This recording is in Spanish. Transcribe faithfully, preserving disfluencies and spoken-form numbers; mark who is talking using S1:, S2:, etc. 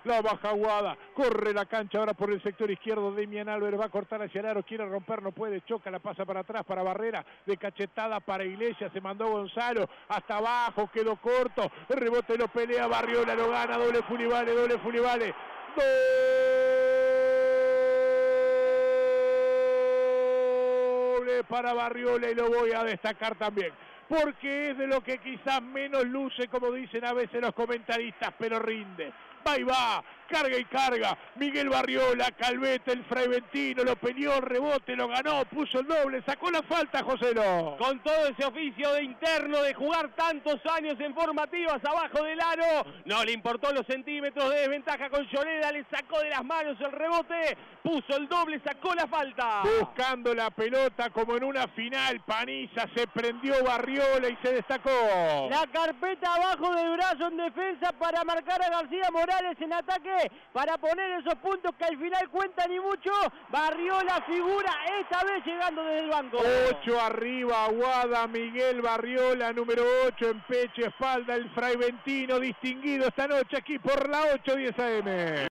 S1: la baja Aguada, corre la cancha ahora por el sector izquierdo, Demian Álvarez va a cortar hacia el aro, quiere romper, no puede, choca, la pasa para atrás, para Barrera, de cachetada para Iglesias, se mandó Gonzalo, hasta abajo, quedó corto, el rebote lo pelea, Barriola lo gana, doble Fulivale, doble Fulivale, doble para Barriola y lo voy a destacar también, porque es de lo que quizás menos luce, como dicen a veces los comentaristas, pero rinde. Va y va, carga y carga, Miguel Barriola, Calvete, el Fraiventino, lo peleó, el rebote, lo ganó, puso el doble, sacó la falta, Joselo.
S2: Con todo ese oficio de interno de jugar tantos años en formativas abajo del aro, no le importó los centímetros de desventaja con Lloreda, le sacó de las manos el rebote, puso el doble, sacó la falta.
S1: Buscando la pelota como en una final, Paniza, se prendió Barriola y se destacó.
S3: La carpeta abajo del brazo en defensa para marcar a García Morales en ataque, para poner esos puntos que al final cuentan y mucho. Barriola figura esta vez llegando desde el banco.
S1: Ocho arriba, Aguada, Miguel Barriola, número ocho en pecho, espalda, el Fraiventino distinguido esta noche aquí por la ocho diez A M.